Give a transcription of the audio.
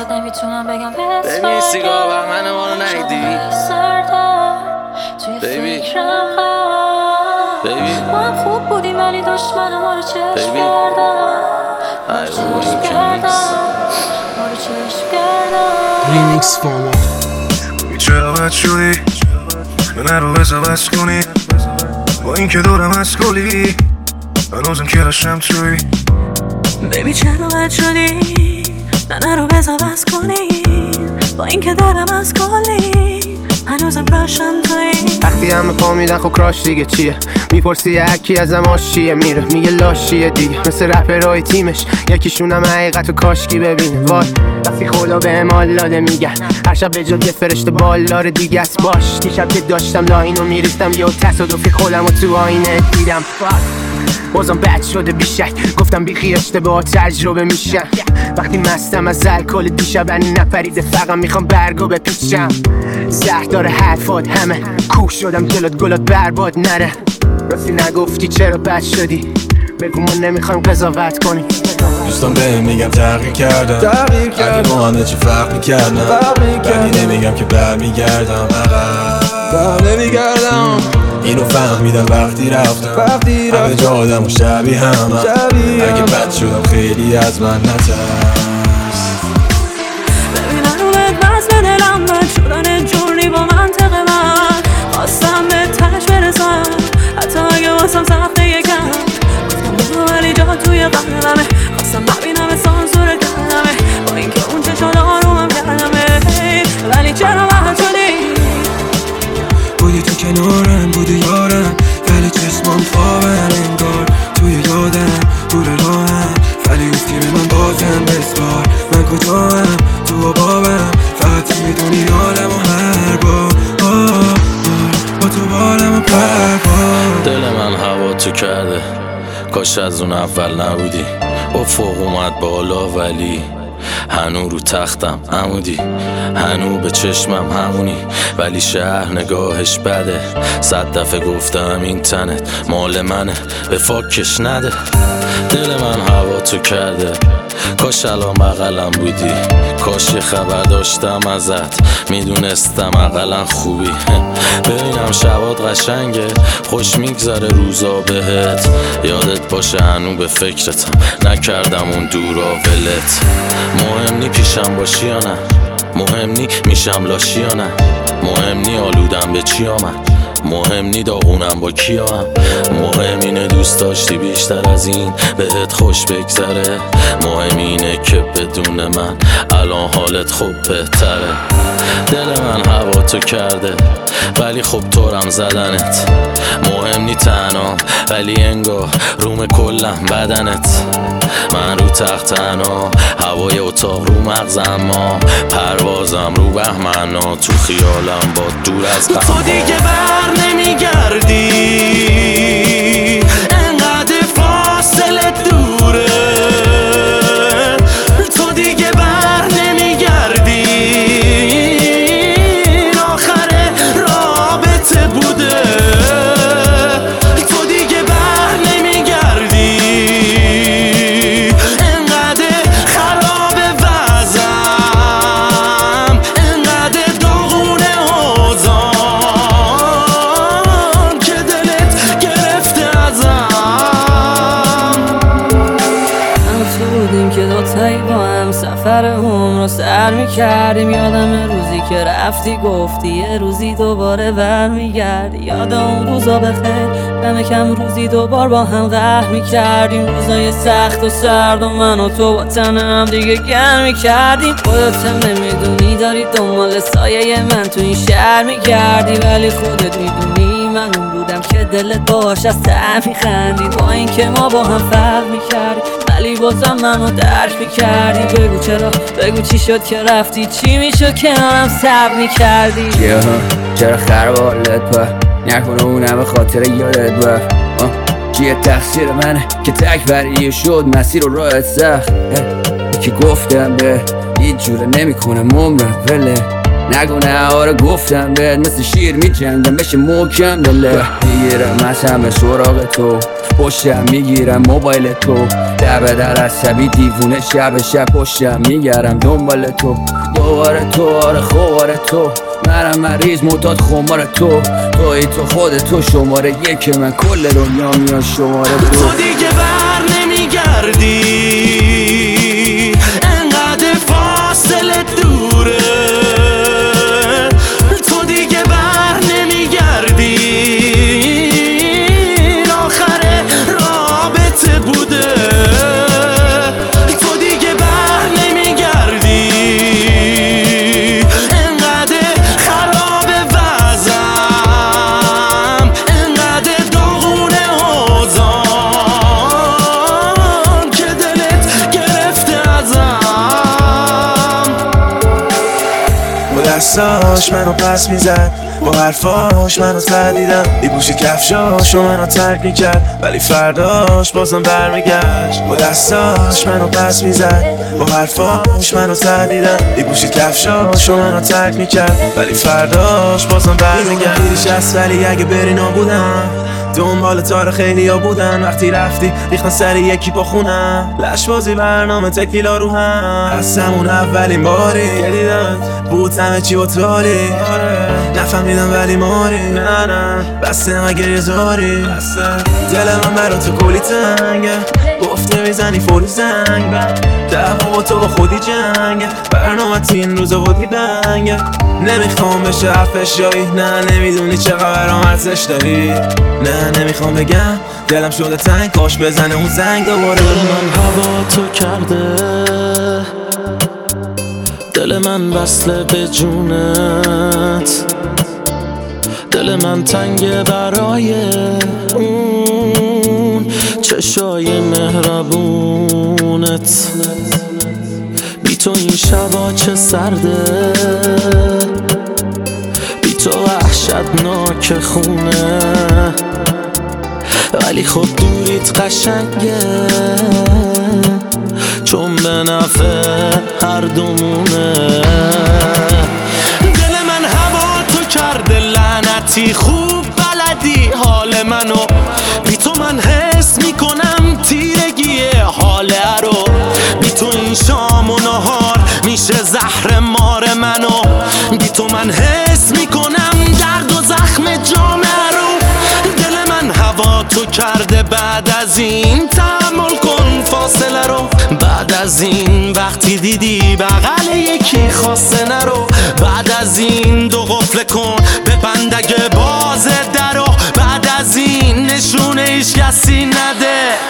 واسه نمیتونم بگم بس ببین سیگار بر من ما رو نیدی توی فکرم ما هم خوب بودیم ولی دشمن ما رو چشم کردم ریمیکس فاما چرا بد شدی؟ من رو بزا بس کنی با این که دورم از کلی هنوزم کلاشم توی بیبی چرا بد شدی؟ من رو بزا بس کنی با این که دورم از کلی هنوزم راشم توی وقتی همه پا میدن خب کراش دیگه چیه؟ میپرسی هرکی ازم آشیه میره میگه لاشیه دیگه مثل رپرهای تیمش یکیشونم حقیقت و کاشکی ببینه وای وقتی خدا به امال داده میگن هر شب به جد یه فرشته بالار دیگه است باش دیشب که داشتم لاینو میریفتم یه تصادفی خودم و تو آینه دیدم بازم بد شده بیشک گفتم بیخی اشتباه تجربه میشن وقتی مستم از الکل دیشبنی نپریده فقط میخوام برگو بپیچم زهر داره حرفات همه کوش شدم جلوت گلات برباد نره راستی نگفتی چرا بد شدی بگو ما نمیخوایم قضاوت کنیم دوستان بهم میگم تغییر کردم اگه با همه چی فرق میکردم ولی نمیگم که برمیگردم نمیگردم اینو فهمیدم وقتی رفتم همه جا آدم و شبیه همه اگه بد شدم خیلی از من نترس ببینم رو بهت بس به دلم بد شدن جوری با منطق من خواستم به تش برسم حتی اگه واسم سخته یکم گفتم ولی جا توی قلبمه خواستم ببینم سانسور کردمه با اینکه اون چشات آرومم کردمه ولی چرا بد شدی؟ بودی تو کنارم بودی یارم ولی چشمام خوابن انگار توی یادم دور راهم ولی گفتی به من بازم بسپار من کجاام تو بابم فقط میدونی حالم و هر بار با تو بالم و پربار دل من هوا تو کرده کاش از اون اول نبودی افق اومد بالا ولی هنو رو تختم عمودی هنو به چشمم همونی ولی شهر نگاهش بده 100 دفعه گفتم این تنت مال منه به فاکش نده دل من هوا تو کرده کاش الان بغلم بودی کاش یه خبر داشتم ازت میدونستم اقلا خوبی ببینم شبات قشنگه خوش میگذره روزا بهت یادت باشه هنو به فکرتم نکردم اون دورا ولت مهم نی پیشم باشی یا نه مهم نی میشم لاشی یا نه مهم نی آلودم به چی آمد مهم نی داغونم با کیا هم مهم اینه دوست داشتی بیشتر از این بهت خوش بگذره مهم اینه که بدون من الان حالت خوب بهتره دل من هوا تو کرده ولی خب طورم زدنت مهم نی تنها ولی انگار روم کلم بدنت من رو تخت تنها هوای اتاق رو مغزم ما پروازم رو بهمنا تو خیالم با دور از غم تو دیگه بر نمیگردی انقدر فاصله دوره تو دیگه بر نمیگردی آخر رابطه بوده تو دیگه بر نمیگردی انقدر خراب وضعم انقدر داغونه حوزم که دلت گرفته ازم تو بودیم که دوتایی با هم سفر عمر رو سر میکردیم یادم روزی که رفتی گفتی یه روزی دوباره برمیگردی یاد اون روزا بخیر دم کم روزی دوبار با هم قهر میکردیم روزای سخت و سرد و من و تو با تن هم دیگه گرم میکردیم خودت هم نمیدونی داری دنبال سایه من تو این شهر میگردی ولی خودت میدونی من اون بودم که دلت باش از ته میخندید با این که ما با هم فرق میکردیم ولی بازم منو درک میکردی بگو چرا بگو چی شد که رفتی چی میشد که هم صبر میکردی چرا خراب حالت با نکنه اونم به خاطر یادت با چیه تقصیر منه که تک بریه شد مسیر و راحت سخت که گفتم به هیچ جوره نمیکنم عمرم وله نگو نه آره گفتم بهت مثل شیر میجنگم بشه محکم دله میگیرم از همه سراغ تو پشتم میگیرم موبایل تو دبه در عصبی دیوونه شب پشتم میگرم دنبال تو دوباره تو آره خوباره تو منم مریض معتاد خمار توی تو خودت تو شماره یک من کل دنیا میان شماره تو دیگه بر نمیگردی انقدر فاصله دوره تو دیگه بر نمیگردی آخر رابطه بوده تو دیگه بر نمیگردی انقدر خراب وضعم انقدر داغونه اوضاع که دلت گرفته ازم با دستاش منو پس میزد با حرفاش منو تردیدم میپوشید کفشاشو منو ترک میکرد ولی فرداش بازم برمیگشت با دستاش منو پس میزد با حرفاش منو تردیدم میپوشید کفشاشو منو ترک میکرد ولی فرداش بازم برمیگشت دیریش هست ولی اگه بری نابودم دنبال تار خیلی ها بودن وقتی رفتی ریختن سر یکی با خونم لشبازی برنامه تکیلا رو هم از همون اولین باری که دیدم بود همه چی با تالی نفهمیدم ولی ماری نه بسته مگه یزاری دل من برا تو کلی تنگه گفت نمیزنی فوری زنگ دعوا با تو با خودی جنگه برنامه این روزا بودی بنگه نمیخوام بشه حرفش جایی نه نمیدونی چقدر ارزش داری نه نمیخوام بگم دلم شده تنگ کاش بزنه اون زنگ دوباره دل من هوا تو کرده دل من وصله به جونت دل من تنگه برای اون چشای مهربونت بی تو این شبا چه سرده بی تو وحشتناک خونه ولی خب دوریت قشنگه چون به نفع هر دومونه دل من هوا تو کرده لعنتی خوب بلدی حال منو بی تو من حس میکنم تیرگی حاله رو بی تو این شام و نهار میشه زهر مار منو بی تو من حس میکنم درد و زخم جامعه رو دل من هوا تو کرده بعد از این تحمل کن فاصله رو بعد از این وقتی دیدی بغل یکی خواسته نرو بعد از این دو قفل کن به بندگه باز درو بعد از این نشونه ایش کسی نده